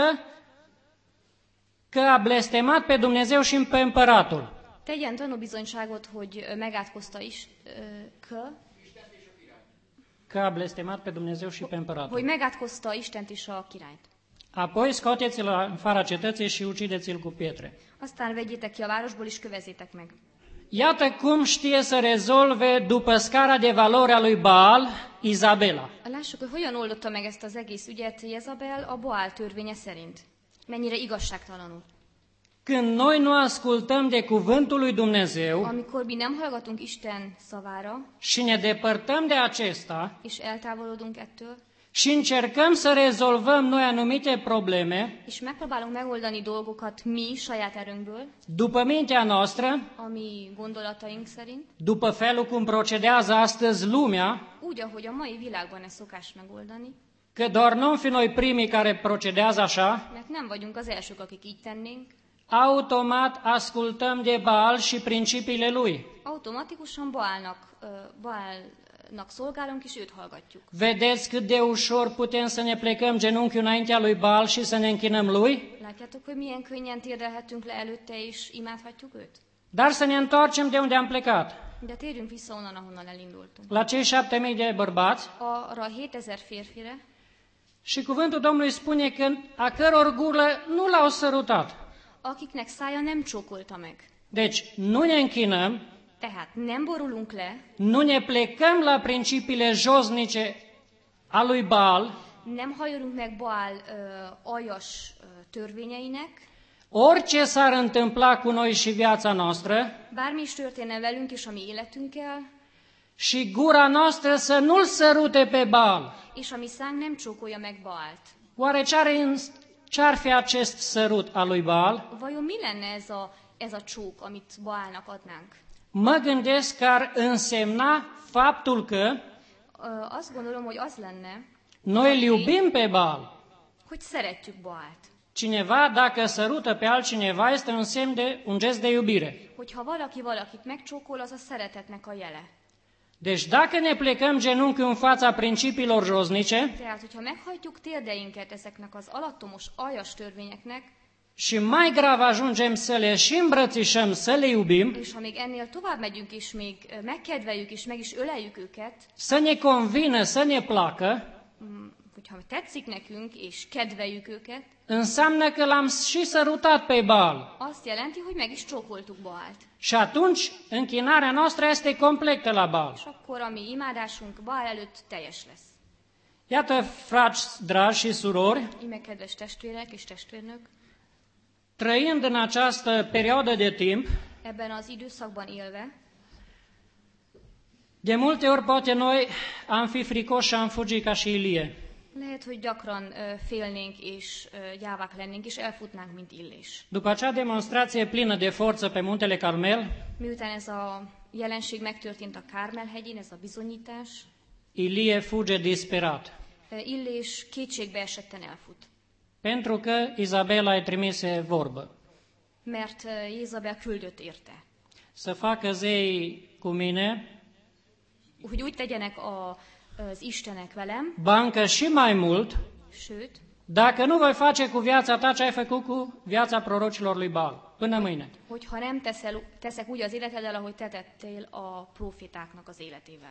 că a blestemat pe Dumnezeu și pe împăratul. tegyen tanúbizonyságot, hogy ö, megátkozta is, ö, că, Că a blestemat pe Dumnezeu și pe împăratul. hogy megátkozta Istent és a királyt. Apoi scoateți-l în fara cetății și ucideți-l cu pietre. Aztán vegyétek ki a városból, és kövezzétek meg. Iată cum știe să rezolve după scara de valoare a lui Baal, Izabela. Lássuk, hogy hogyan oldotta meg ezt az egész ügyet Jezabel a Baál törvénye szerint. Mennyire igazságtalanul. Când noi nu ascultăm de cuvântul lui Dumnezeu Amikor mi nem hallgatunk Isten szavára, și ne depărtăm de acesta és eltávolodunk ettől, și încercăm să rezolvăm noi anumite probleme és megpróbálunk megoldani dolgokat mi saját erőnkből, după mintea noastră, a mi gondolataink szerint, după felul cum procedează astăzi lumea, úgy, ahogy a mai világban ez szokás megoldani, că doar nu fi noi primii care procedează așa, mert nem vagyunk az elsők, akik így tennénk, automat ascultăm de Baal și principiile lui. automatikusan Baálnak, ö, Baál szolgálunk, és őt hallgatjuk. Vedeți cât de ușor putem să ne plecăm genunchiul înaintea lui Baal și să ne închinăm lui? Látjátok, hogy milyen könnyen térdelhetünk le előtte, és imádhatjuk őt? Dar să ne întoarcem de unde am plecat. De térjünk vissza onnan, ahonnan elindultunk. La cei șapte mii de bărbați. Arra a hétezer férfire. Și cuvântul Domnului spune că a căror gură nu l-au sărutat. Akiknek szája nem csókolta meg. Deci, nu ne închinăm, Tehát nem borulunk le, nu ne plecăm la principiile josnice a lui Baal, nem hajolunk meg Baal uh, aljas uh, törvényeinek, orice s-ar întâmpla cu noi și viața noastră, bármi is történne velünk és a mi életünkkel, și gura noastră să nu-l sărute pe Baal. és a mi szánk nem csókolja meg Baalt. Oare ce-ar, ce-ar fi acest sărut al lui Baal? Vajon mi lenne ez a, ez a csók, amit Baalnak adnánk? Mă gândesc că ar însemna faptul că Uh, azt gondolom, hogy az lenne, noi îl iubim pe Baal. hogy szeretjük Baalt. Cineva, dacă sărută pe altcineva, este un semn de un gest de iubire. Hogyha valaki valakit megcsókol, az a szeretetnek a jele. Deci dacă ne plecăm genunchiul în fața principiilor josnice Tehát, hogyha meghajtjuk térdeinket ezeknek az alattomos aljas törvényeknek, și mai grav ajungem să le și îmbrățișăm, să le iubim, és ha még ennél tovább megyünk, és még ö, megkedveljük, és meg is öleljük őket, să ne convină, să ne placă, mm, hogyha tetszik nekünk, és kedveljük őket, înseamnă că l-am și sărutat pe Baal. azt jelenti, hogy meg is csókoltuk Baalt. Și atunci închinarea noastră este completă la Baal. És akkor a mi imádásunk Baal előtt teljes lesz. Iată, frați dragi și surori, Íme kedves testvérek és testvérnök, trăind în această perioadă de timp, ebben az időszakban élve, de multe ori poate noi am fi fricoși și am fugit ca și Ilie. lehet, hogy gyakran ö, félnénk és ö, gyávák lennénk, és elfutnánk, mint Illés. După acea demonstrație plină de forță pe muntele Carmel, Miután ez a jelenség megtörtént a Kármel-hegyén, ez a bizonyítás, Ilie fuge disperat, ö, Illés kétségbe esetten elfut. pentru că Izabela îi trimise vorbă. Mert ö, Jézabel küldött érte, Să facă zei cu mine, hogy úgy tegyenek a, az Istenek velem, bancă și mai mult, sőt, dacă nu voi face cu viața ta ce ai făcut cu viața prorocilor lui Baal. Până mâine. hogyha nem teszel, teszek úgy az életeddel, ahogy te tettél a profétáknak az életével.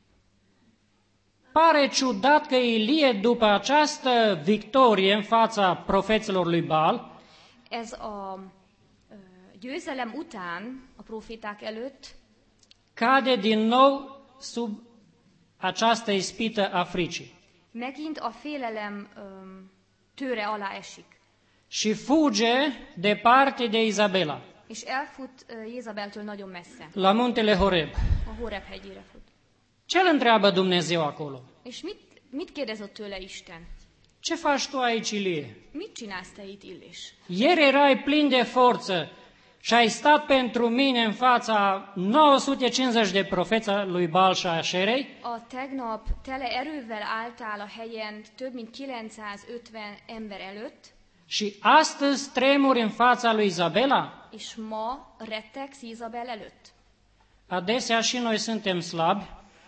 Pare ciudat că Ilie, după această victorie în fața profeților lui Baal, Ez a ö, győzelem után a proféták előtt cade din nou sub această ispită a fricii megint a félelem öm, tőre alá esik, și fuge departe de Izabela, és elfut ö, Jézabeltől nagyon messze, la muntele Horeb. a Horeb hegyére fut. Ce îl întreabă Dumnezeu acolo? És mit, mit kérdezett tőle Isten? Ce faci tu aici, Ilie? Mit csinálsz te itt, Illés? Ieri erai plin de forță și ai stat pentru mine în fața nouă sute cincizeci de profeți lui Baal și a Așerei A tegnap tele erővel álltál a helyen több mint kilencszázötven ember előtt, și astăzi tremuri în fața lui Izabela? és ma rettegsz Jézabel előtt. Adesea și noi suntem slabi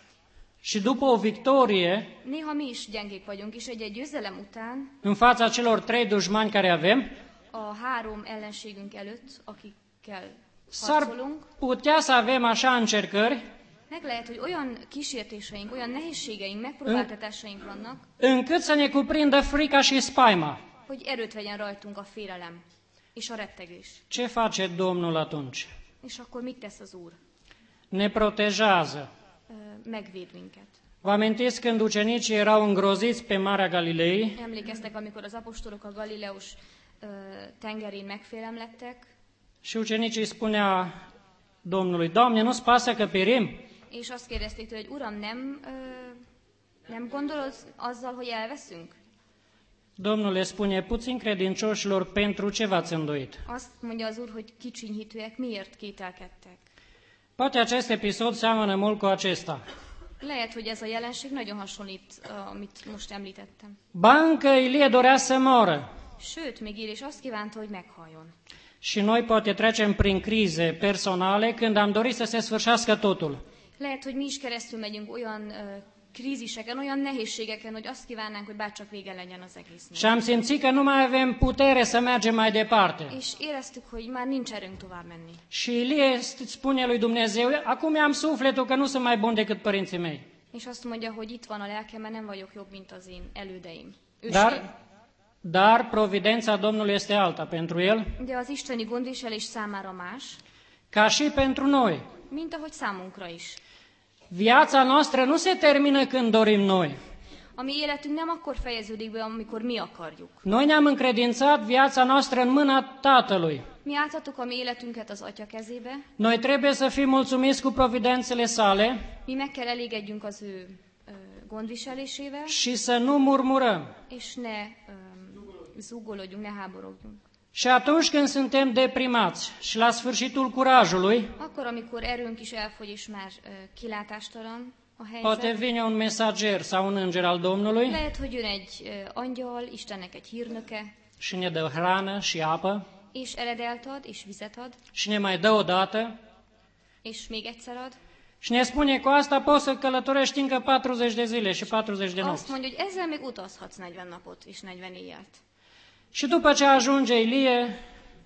și după o victorie Néha mi is gyengék vagyunk, és egy-egy győzelem után în fața celor trei dușmani care avem, a három ellenségünk előtt, akikkel s-ar harcolunk, putea să avem așa încercări meg lehet, hogy olyan kísértéseink, olyan nehézségeink, megpróbáltatásaink vannak, încât să ne cuprindă frica și spaima. hogy erőt vegyen rajtunk a félelem és a rettegés. Ce face Domnul atunci? És akkor mit tesz az Úr? Ne protejează. Ö, Megvéd minket. Vă amintiți când ucenicii erau îngroziți pe Marea Galilei Emlékeztek, amikor az apostolok a Galileus ö, tengerén megfélemlettek, și ucenicii spunea Domnului, Doamne, nu-ți pasă că perim? és azt kérdezték tőle, hogy Uram, nem, ö, nem gondolod azzal, hogy elveszünk? Domnul le spune, puțin credincioșilor, pentru ce v-ați îndoit? Azt mondja az Úr, hogy kicsinyhitőek miért kételkedtek. Poate acest episod seamănă mult cu acesta. Lehet, hogy ez a jelenség nagyon hasonlít, uh, amit most említettem. Ba încă Ilie dorea să moră. Sőt, még Illés azt kívánta, hogy meghaljon. Și noi poate trecem prin crize personale când am dorit să se sfârșească totul. Lehet, hogy mi is keresztül megyünk olyan uh, kríziseken, olyan nehézségeken, hogy azt kívánnánk, hogy bárcsak vége legyen az egésznek. Și am simțit că nu mai avem putere să mergem mai departe. És éreztük, hogy már nincs erőnk tovább menni. Și Ilie spune lui Dumnezeu, acum am sufletul că nu sunt mai bun decât părinții mei. És azt mondja, hogy itt van a lelkem, mert nem vagyok jobb, mint az én elődeim. Őseim. Dar, dar providența Domnului este alta pentru el, De az isteni gondviselés számára más, ca și pentru noi. mint ahogy számunkra is. Viața noastră nu se termină când dorim noi. A mi életünk nem akkor fejeződik be, amikor mi akarjuk. Noi ne-am încredințat viața noastră în mâna Tatălui. Mi átadtuk a mi életünket az Atya kezébe, Noi trebuie să fim mulțumiți cu providențele sale mi meg kell elégedjünk az ő ö, gondviselésével, și să nu murmurăm. és ne ö, zúgolódjunk, ne háborogjunk. Și atunci când suntem deprimați și la sfârșitul curajului, Akkor, amikor erőnk is elfogy, és már ö, kilátástalan a poate helyzet, vine un mesager sau un înger al Domnului lehet, hogy jön egy ö, angyal, Istennek egy hírnöke, și ne dă hrană și apă és eredelt ad, és vizet ad, și ne mai dă o dată és még egyszer ad. și ne spune cu asta poți să călătorești încă patruzeci de zile și patruzeci de Azt nopți. mondja, hogy ezzel még utazhatsz negyven napot és negyven éjjelt. Și după ce ajunge Ilie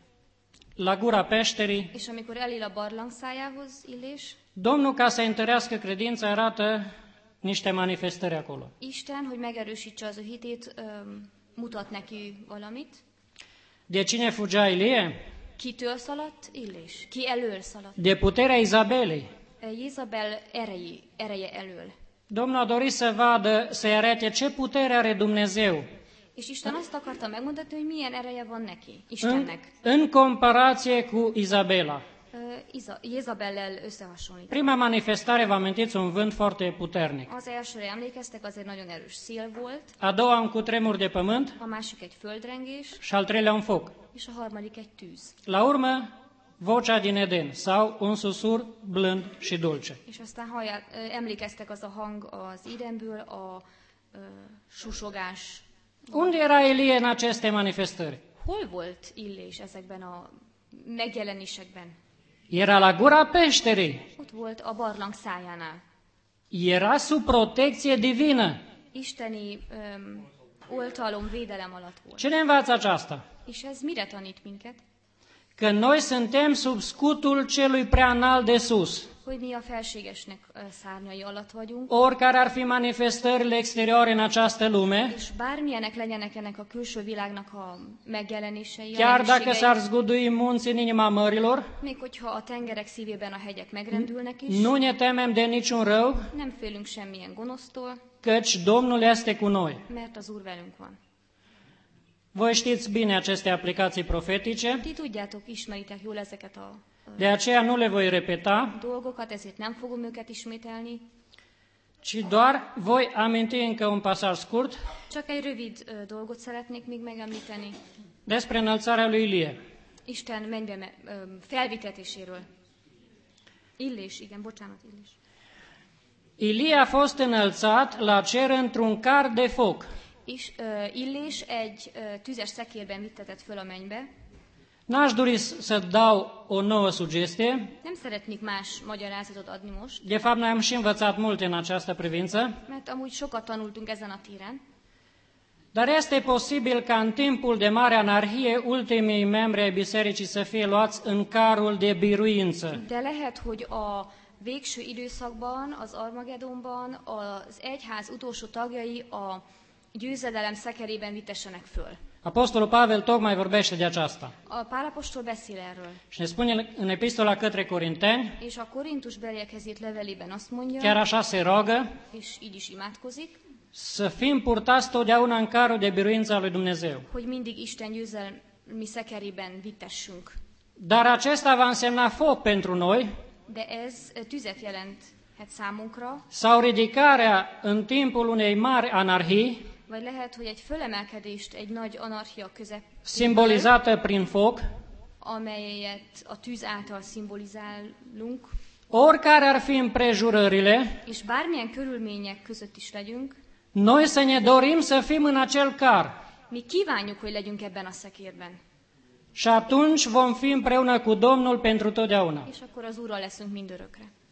la gura peșterii, És amikor elér a barlang szájához Illés, Domnul, ca să întărească credința, arată niște manifestări acolo. Isten, hogy megerősítse az ő hitét, öm, mutat neki valamit. De cine fugea Ilie? Kitől szaladt Illés? Ki elől szaladt? De puterea Izabelei. Jézabel erei, ereje elől. Domnul a dorit să vadă, să-i arate ce putere are Dumnezeu És Isten azt akarta megmutatni, hogy milyen ereje van neki, în, Istennek. în comparație cu Izabela. Ö, Iza, Jézabellel összehasonlít. Prima manifestare, vă amintiți, un vânt foarte puternic. Az elsőre emlékeztek, az egy nagyon erős szél volt, A doua, un cutremur de pământ a másik egy földrengés, și al treilea, un foc. és a harmadik egy tűz. La urmă, vocea din Eden sau un susur blând și dulce. És aztán hallják, ö, emlékeztek az a hang az Édenből, a ö, susogás. Unde era Ilie în aceste manifestări? Hol volt Illés ezekben a megjelenésekben? Era la gura peșterii. Ott volt a barlang szájánál. Era sub protecție divină. Isteni öm, oltalom, védelem alatt volt. Ce ne învață aceasta? És ez mire tanít minket? Că noi suntem sub scutul celui prea înalt de sus. Hogy mi a felségesnek ö, szárnyai alatt vagyunk, Oricare ar fi manifestările exterioare în această lume, és bármilyenek legyenek ennek a külső világnak a megjelenései, a chiar dacă jelenségei, s-ar zgudui munții în inima mărilor, még hogyha a tengerek szívében a hegyek megrendülnek is, nu ne temem de niciun rău, nem félünk semmilyen gonosztól, căci Domnul este cu noi. mert az Úr velünk van. Voi știți bine aceste aplicații profetice, Ti tudjátok, ismeritek jól ezeket a ö, de aceea nu le voi repeta, dolgokat, ezért nem fogom őket ismételni. ci doar voi aminti încă un pasaj scurt Csak egy rövid ö, dolgot szeretnék még megemlíteni. despre înălțarea lui Ilie. Isten mennybe me- ö, felvitetéséről. Illés, igen, bocsánat, Illés. Ilie a fost înălțat la cer într-un car de foc. És ö, Illés egy ö, tüzes szekérben vittetett föl a mennybe. N-aș dori să dau o nouă sugestie. Nem szeretnék más magyarázatot adni most, De fapt, noi am și învățat multe în această privință, mert amúgy sokat tanultunk ezen a téren. dar este posibil ca în timpul de mare anarhie ultimii membri ai bisericii să fie luați în carul de biruință. De lehet, hogy a végső időszakban, az Armagedonban az egyház utolsó tagjai a győzedelem szekerében vitessenek föl. Apostolul Pavel tocmai vorbește de aceasta A Pálapostól beszél erről, și ne spune în epistola către Corinteni, és a Korintus beliekhez írt levelében azt mondja, chiar așa se rogă, és így is imádkozik, să fim purtați totdeauna în carul de biruință al lui Dumnezeu. hogy mindig Isten győzelmi szekerében vitessünk. Dar acesta va însemna foc pentru noi De ez ö, tüzet jelenthet számunkra, sau ridicarea în timpul unei mari anarhii, vagy lehet, hogy egy fölemelkedést egy nagy anarchia közepén, simbolizată prin foc, amelyet a tűz által szimbolizálunk, oricare ar fi împrejurările, és bármilyen körülmények között is legyünk, noi să ne dorim să fim în acel car. mi kívánjuk, hogy legyünk ebben a szekérben. Și atunci vom fi împreună cu Domnul pentru totdeauna. És akkor az Úrral leszünk mindörökre.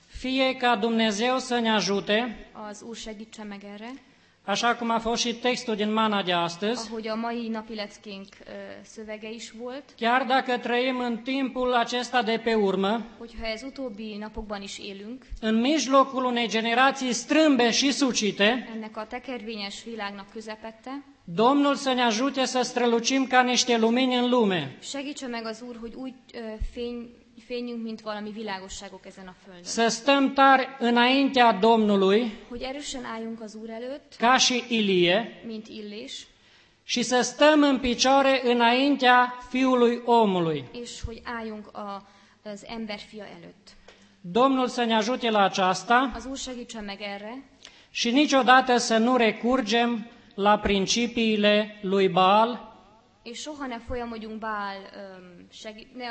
Fie ca Dumnezeu să ne ajute, Az Úr segítsen meg erre, așa cum a fost și textul din mana de astăzi, ahogy a mai napi leckénk ö, szövege is volt, chiar dacă trăim în timpul acesta de pe urmă, hogyha ez utóbbi napokban is élünk, în mijlocul unei generații strâmbe și sucite, ennek a tekervényes világnak közepette, Domnul să ne ajute să strălucim ca niște lumini în lume, segítse meg az Úr, hogy úgy ö, fény, fényünk, mint valami világosságok ezen a földön. să stăm tari înaintea Domnului, Hogy erősen álljunk az Úr előtt, ca și Ilie, mint Illés, și să stăm în picioare înaintea Fiului omului. és hogy álljunk a, az emberfia előtt. Domnul să ne ajute la aceasta Az Úr segítsen meg erre, și niciodată să nu recurgem la principiile lui Baal, és soha ne folyamodjunk Bál, öm, segít, ne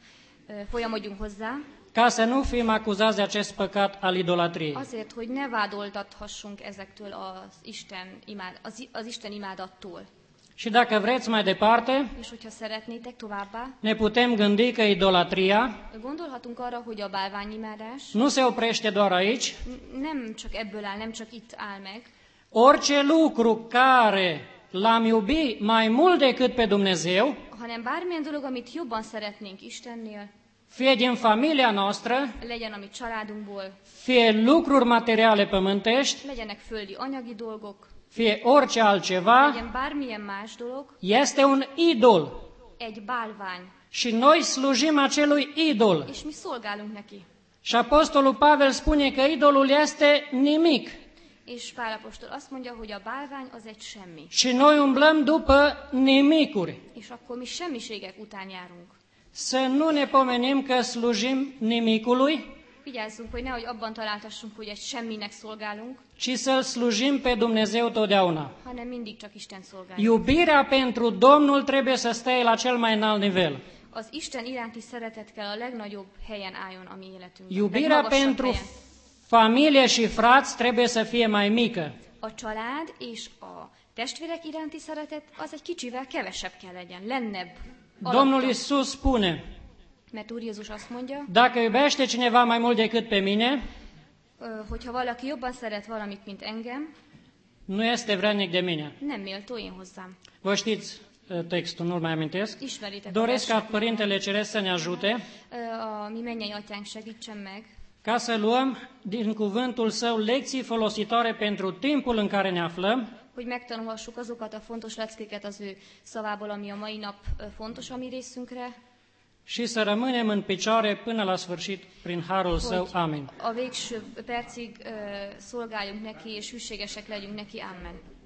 ö, folyamodjunk hozzá, ca să nu fim acuzați de acest păcat al idolatriei. azért, hogy ne vádoltathassunk ezektől az Isten, imád, az, az Isten imádattól. Și dacă vreți mai departe, És hogyha szeretnétek továbbá, ne putem gândi că idolatria gondolhatunk arra, hogy a bálványimádás nu se oprește doar aici. n- nem csak ebből áll, nem csak itt áll meg, Orice lucru care l-am iubit mai mult decât pe Dumnezeu, hanem bármilyen dolog, amit jobban szeretnénk Istennél, fie din familia noastră, legyen a mi családunkból, fie lucruri materiale pământești, legyenek földi anyagi dolgok, fie orice altceva, legyen bármilyen más dolog, este un idol. egy bálvány, Și noi slujim acelui idol. és mi szolgálunk neki. Și Apostolul Pavel spune că idolul este nimic. És Pál apostol azt mondja, hogy a bálvány az egy semmi. Și noi umblăm după nimicuri. És akkor mi semmiségek után járunk. Să nu ne pomenim că slujim nimicului, Vigyázzunk, hogy nehogy abban találtassunk, hogy egy semminek szolgálunk, ci să-L slujim pe Dumnezeu totdeauna. hanem mindig csak Isten szolgáljuk. Iubirea pentru Domnul trebuie să stea la cel mai înalt nivel. Az Isten iránti szeretet kell a legnagyobb helyen álljon a mi életünkben. Iubirea legmagasabb pentru helyen. familie și frați trebuie să fie mai mică. A család és a testvérek iránti szeretet az egy kicsivel kevesebb kell legyen, lennebb. Domnul alatta. Iisus spune, Mert Úr Jézus azt mondja, dacă iubește cineva mai mult decât pe mine, ö, hogyha valaki jobban szeret valamit, mint engem, nu este vrednic de mine. nem méltó én hozzám. Vă știți uh, textul, nu-l mai amintesc. Ismeritek a Doresc ca verset. Părintele Ceresc să ne ajute Ö, A mi mennyei atyánk segítsen meg, ca să luăm din cuvântul Său lecții folositoare pentru timpul în care ne aflăm, hogy megtanulhassuk azokat a fontos leckéket az ő szavából, ami a mai nap ö, fontos a mi részünkre, și să rămânem în picioare până la sfârșit prin harul Său. hogy Amin. a végső percig ö, szolgáljunk neki, és hűségesek legyünk neki. Amen.